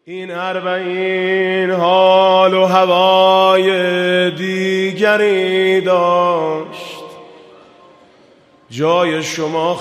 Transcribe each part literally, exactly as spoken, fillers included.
این اربعین حال و هوای دیگری داشت، جای شما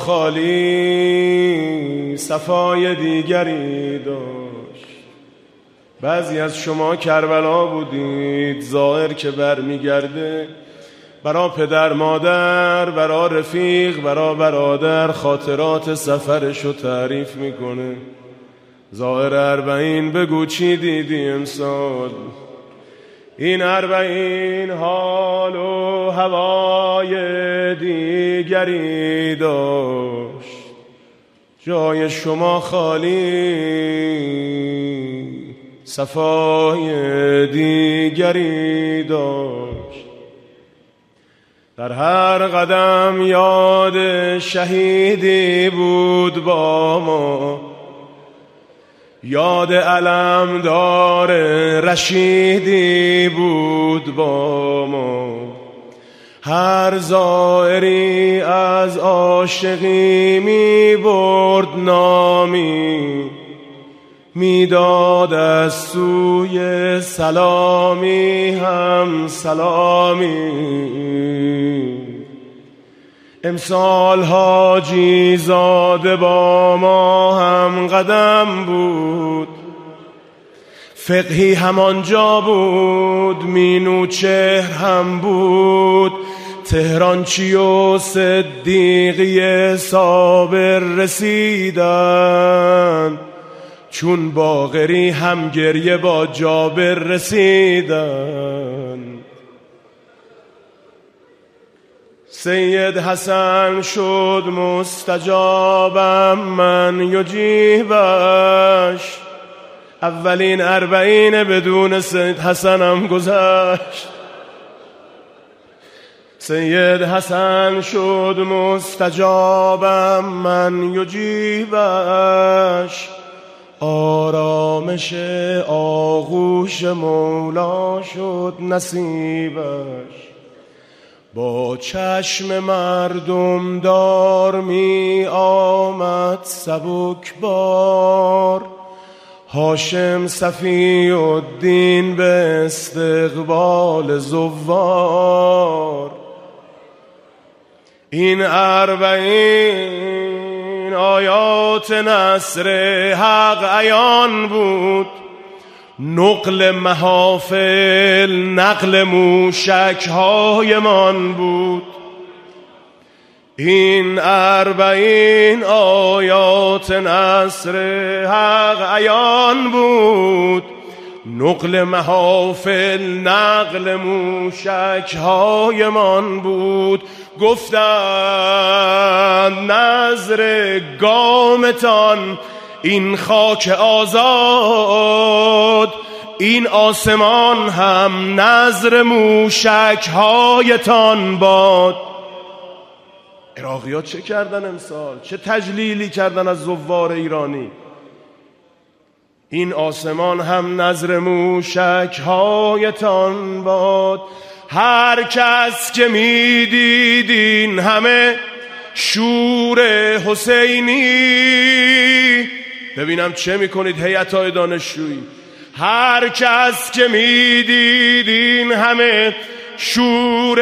خالی صفای دیگری داشت. بعضی از شما کربلا بودید، ظاهر که برمیگرده برا پدر مادر، برا رفیق، برا برادر خاطرات سفرشو تعریف میکنه. ظاهر اربعین بگو چی دیدی امسال؟ این اربعین حال و هوای دیگری داشت، جای شما خالی صفای دیگری داشت. در هر قدم یاد شهیدی بود با ما، یاد علمدار رشیدی بود با ما. هر زائری از عاشقی می برد نامی، میداد از سوی سلامی هم سلامی. امسال حاجی زاده با ما هم قدم بود، فقهی همانجا بود، مینوچهر هم بود، تهرانچی و صدیقی صابر رسیدن، چون باقری هم گریه با جابر رسیدن. سید حسن شد مستجابم من یجیبش، اولین اربعین بدون سید حسنم گذشت. سید حسن شد مستجابم من یجیبش، آرامش آغوش مولا شد نصیبش. با چشم مردم دار می آمد سبک بار، هاشم صفی الدین به استقبال زوار. این اربعین آیات نصر حق عیان بود، نقل محافل نقل موشک هایمان بود. این اربعین آیات نصر حق عیان بود، نقل محافل نقل موشک هایمان بود. گفتند نظر گامتان این خاک آزاد، این آسمان هم نظر موشک هایتان باد. عراقی ها چه کردن امسال؟ چه تجلیلی کردن از زوار ایرانی؟ این آسمان هم نظر موشک هایتان باد. هر کس که می دیدین همه شور حسینی، ببینم چه میکنید هیئت‌های دانشجویی. هر کس که می دیدین همه شور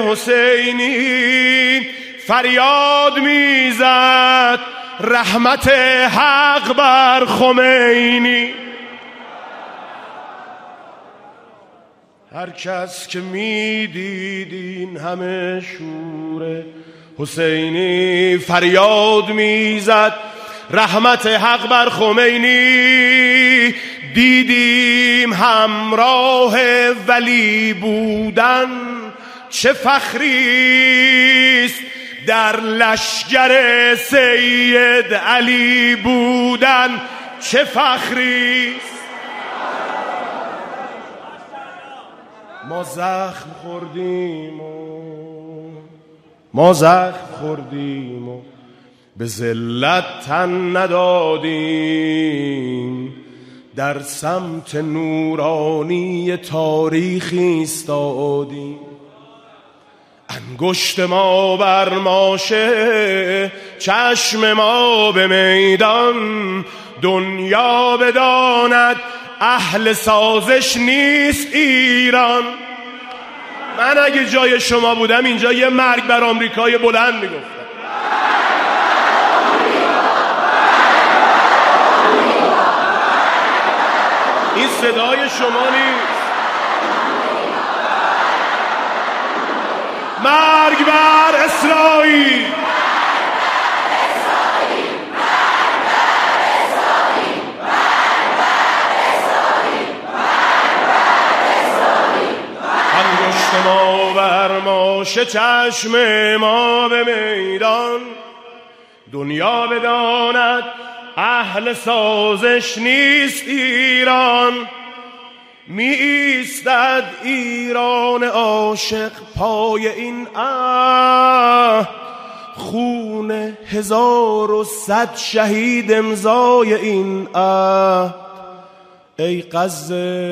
حسینی، فریاد میزد رحمت حق بر خمینی. هر کس که می دیدین همه شور حسینی، فریاد میزد رحمت حق بر خمینی. دیدیم همراه ولی بودن چه فخریست، در لشگر سید علی بودن چه فخریست. ما زخم خوردیم و ما زخم خوردیم و به ذلت تن ندادیم، در سمت نورانی تاریخی ایستادیم. گشت ما بر ماشه، چشم ما به میدان. دنیا بداند اهل سازش نیست ایران. من اگه جای شما بودم اینجا یه مرگ بر آمریکای بلند میگفتم. این صدای شما نیست. مرگ بر اسرائیل. انگشت ما بر ماشه، چشم ما به میدان. دنیا بداند اهل سازش نیست ایران. می ایستد ایران عاشق پای این عهد. خون هزار و صد شهید امضای این عهد. ای غزه،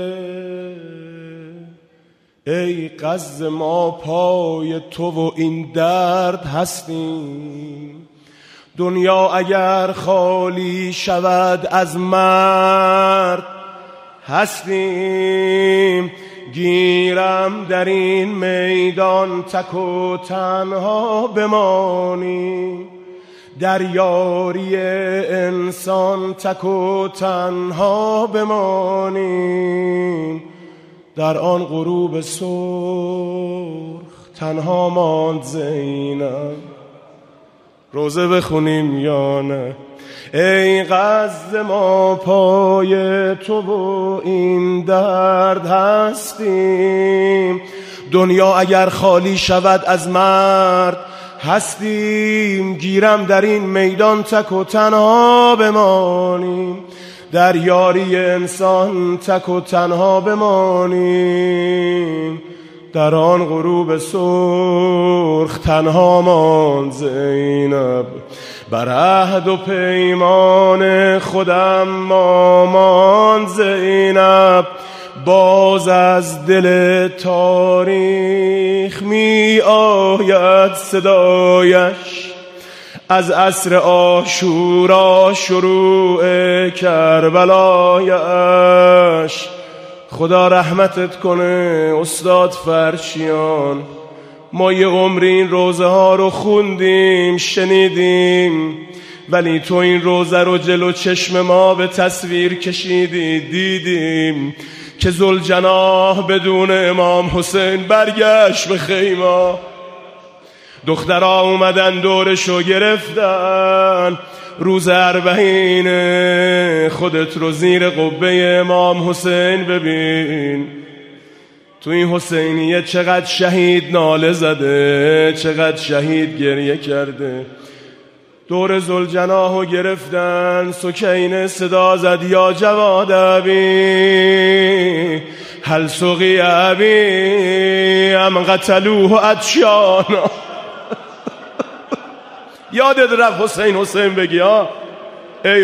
ای غزه، ما پای تو و این درد هستیم. دنیا اگر خالی شود از مرد هستیم. گیرم در این میدان تک و تنها بمانیم. در یاری انسان تک و تنها بمانیم. در آن غروب سرخ تنها ماند زینب. روزه بخونیم یا نه؟ ای غزه، ما پای تو و این درد هستیم. دنیا اگر خالی شود از مرد هستیم. گیرم در این میدان تک و تنها بمانیم. در یاری انسان تک و تنها بمانیم. در آن غروب سرخ تنها ماند زینب. بر عهد و پیمان خودم ما ماند زینب. باز از دل تاریخ می آید صدایش. از عصر عاشورا شروع کربلایش. خدا رحمتت کنه استاد فرشیان. ما یه عمری این روزه ها رو خوندیم، شنیدیم، ولی تو این روزه رو جلو چشم ما به تصویر کشیدی. دیدیم که ذوالجناح بدون امام حسین برگشت به خیمه. دخترها اومدن دورشو گرفتن. روز اربعین خودت رو زیر قبه امام حسین ببین. تو این حسینیه چقدر شهید ناله زده، چقدر شهید گریه کرده. دور ذوالجناحو گرفتن. سکینه صدا زد یا جواد ابی، هل سقی ابی ام قتلوه عطشانا. یادت رفت حسین حسین بگی ها؟ ای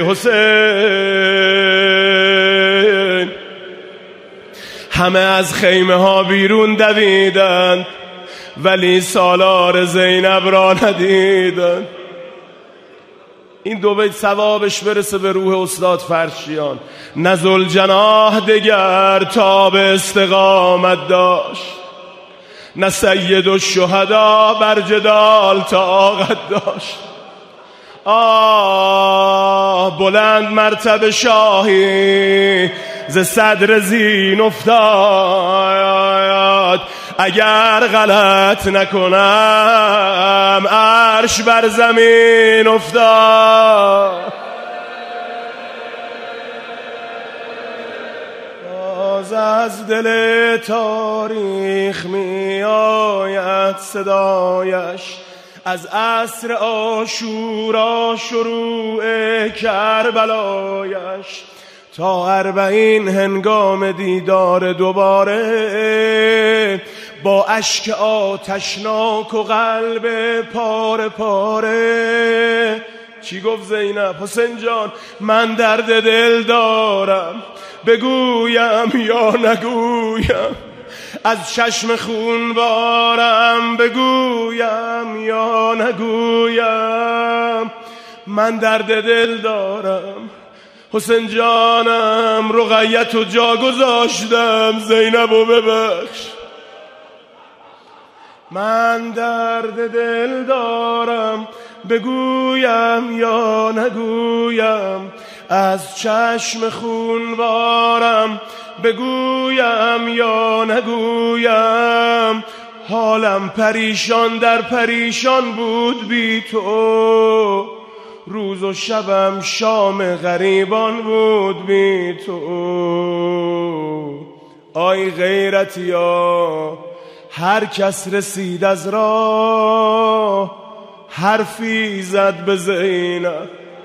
حسین. همه از خیمه ها بیرون دویدند ولی سالار زینب را ندیدند. این دو بیت ثوابش برسه به روح استاد فرشیان. نه ذوالجناح دگر تا به استقامت داشت، نه سید الشهدا بر جدال طاقت داشت. آه بلند مرتبه شاهی ز صدر زین افتاد. اگر غلط نکنم عرش بر زمین افتاد. باز از دل تاریخ می آید صدایش. از عصر عاشورا شروع کربلایش. تا اربعین هنگام دیدار دوباره، با اشک آتشناک و قلب پاره پاره. چی گفت زینب؟ حسین جان من درد دل دارم، بگویم یا نگویم؟ از چشم خون بارم بگویم یا نگویم من درد دل دارم حسین جانم رقیت و جا گذاشتم زینبو ببخش من درد دل دارم بگویم یا نگویم از چشم خون بارم بگویم یا نگویم حالم پریشان در پریشان بود بی تو روز و شبم شام غریبان بود بی تو آی غیرتیا هر کس رسید از راه حرفی زد به زینب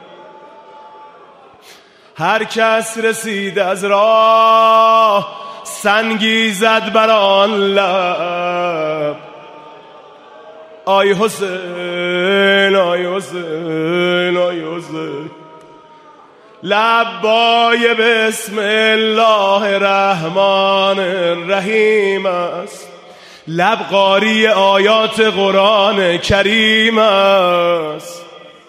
هر کس رسید از راه سنگی زد بر آن لب آی حسین آی حسین آی حسین لبای بسم الله الرحمن الرحیم است لب قاری آیات قرآن کریم است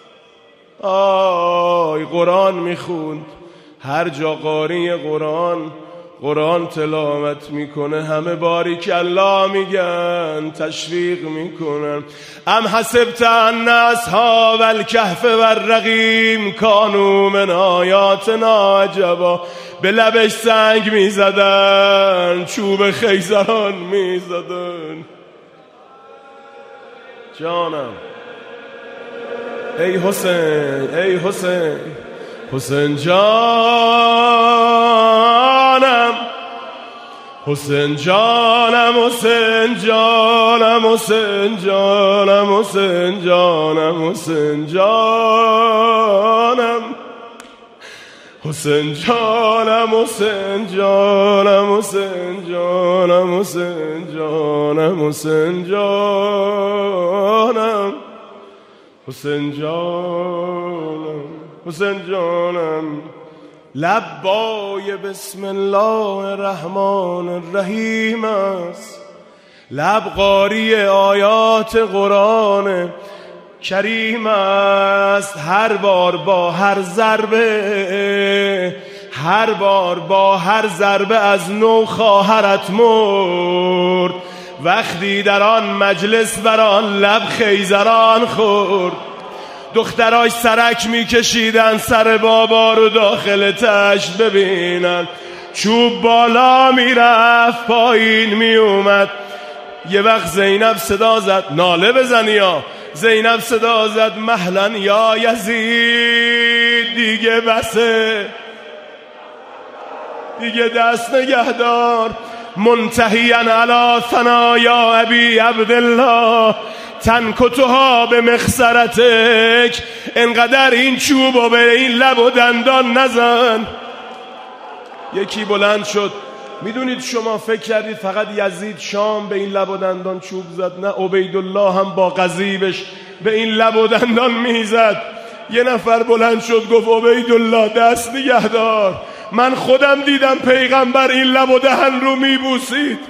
آی قرآن میخوند هر جا قاری قرآن قرآن تلاوت میکنه همه باریک الله میگن تشویق میکنن ام حسبت ان اصحاب الکهف والرقیم کانوا من آیاتنا عجبا به لبش سنگ میزدن چوب خیزران میزدن جانم ای حسین ای حسین حسین جانم حسین جانم حسین جانم حسین جانم حسین جانم حسین جانم حسین جانم حسین جانم حسین جانم حسین جانم حسین جانم حسین جانم حسین جانم لبای بسم الله الرحمن الرحیم است لب قاری آیات قرآن کریم است هر بار با هر ضربه هر بار با هر ضربه از نو خواهرت مرد وقتی در آن مجلس بر آن لب خیزران خورد دختراش سرک میکشیدن سر بابا رو داخل تشت ببینن چوب بالا میرفت پایین میومد یه وقت زینب صدا زد ناله بزنی یا زینب صدا زد مهلا یا یزید دیگه بسه دیگه دست نگهدار منتهیا علی ثنایا ابی عبدالله تنکتها به مخسرتک انقدر این چوبو به این لب و دندان نزن یکی بلند شد میدونید شما فکر کردید فقط یزید شام به این لب و دندان چوب زد نه عبیدالله هم با قضیبش به این لب و دندان میزد یه نفر بلند شد گفت عبیدالله دست نگهدار من خودم دیدم پیغمبر این لب و دهن رو میبوسید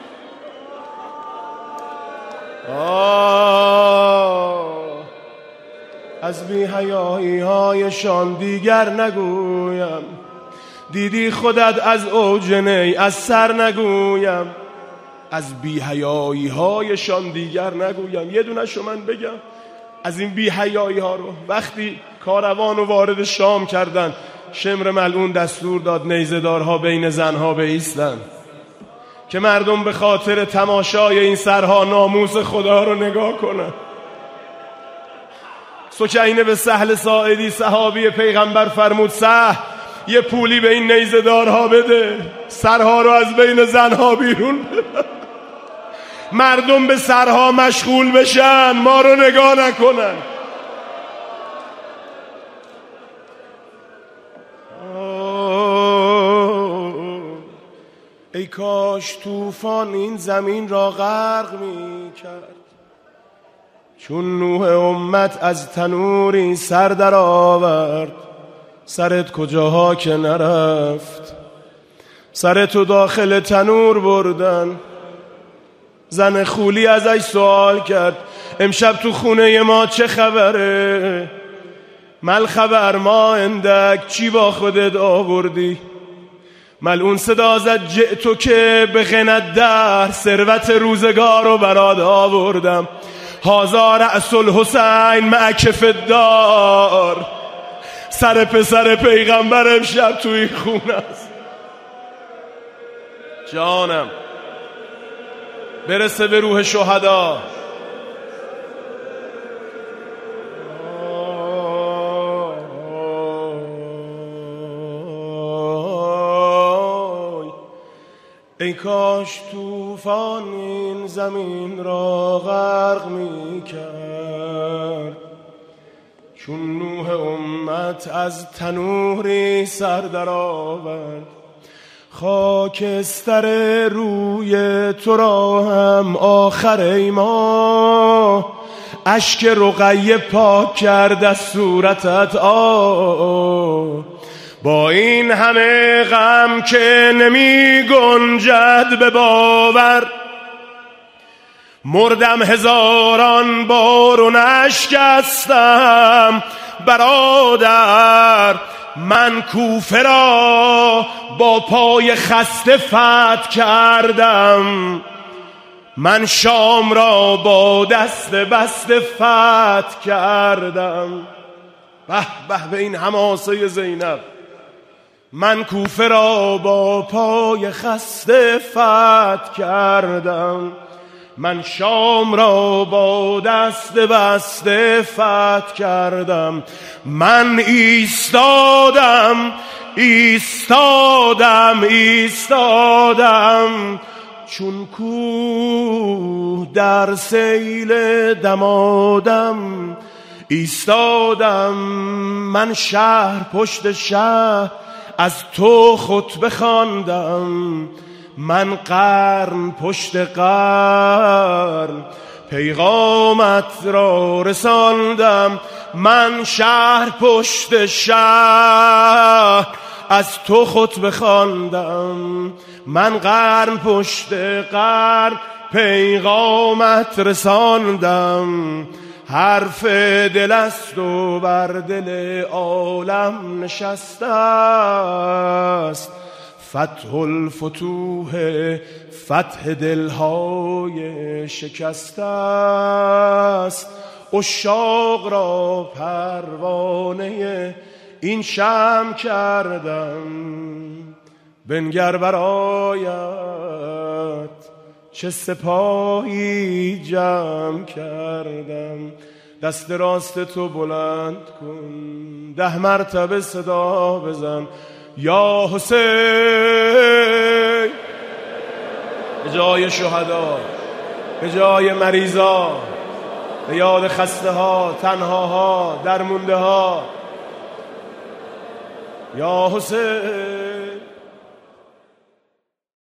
آه از بی حیایی هایشان دیگر نگویم دیدی خودت از اوجنی از سر نگویم از بی حیایی هایشان دیگر نگویم یه دونه شو من بگم از این بی حیایی ها رو وقتی کاروان رو وارد شام کردن شمر ملعون دستور داد نیزه‌دارها بین زنها بایستن که مردم به خاطر تماشای این سرها ناموس خدا رو نگاه کنن سکینه به سهل ساعدی صحابی پیغمبر فرمود سهل یه پولی به این نیزه‌دارها بده سرها رو از بین زنها بیرون بده مردم به سرها مشغول بشن ما رو نگاه نکنن ای کاش طوفان این زمین را غرق می کرد چون نوح امت از تنوری سر در آورد سرت کجاها که نرفت سرتو داخل تنور بردن زن خولی ازش سوال کرد امشب تو خونه ما چه خبره؟ مل خبر ما اندک، چی با خودت آوردی؟ ملعون صدا زد جئتو که به غنت در، ثروت روزگار رو برات آوردم. هازا رأس الحسین معک فدار، سر پسر پیغمبر امشب توی خونه است. جانم برسه به روح شهدا. ای کاش طوفان این زمین را غرق می کرد، چون نوح امت از تنوری سر در آورد. خاکستر روی تو را هم آخر ای ما، اشک رقیه پاک کرد از صورتت آه. با این همه غم که نمی گنجد به باور، مردم هزاران بار و نشکستم برادر. من کوفه را با پای خسته فتح کردم، من شام را با دست بسته فتح کردم. به به به این حماسه زینب. من کوفه را با پای خسته فتح کردم، من شام را با دست بسته فتح کردم. من ایستادم ایستادم ایستادم، چون کوه در سیل دمادم ایستادم. من شهر پشت شهر از تو خطبه خواندم، من قرن پشت قرن پیغامت را رساندم. من شهر پشت شهر از تو خطبه خواندم، من قرن پشت قرن پیغامت رساندم. حرف دل است و بر دل عالم نشسته است، فتح الفتوح فتح دلهای شکسته است. عشاق را پروانه این شمع کردم، بنگر برایت چه سپاهی جمع کردم. دست راست تو بلند کن، ده مرتبه صدا بزن یا حسین. به جای شهدا، به جای مریضا، به یاد خسته ها، تنها ها، درمونده ها، یا حسین.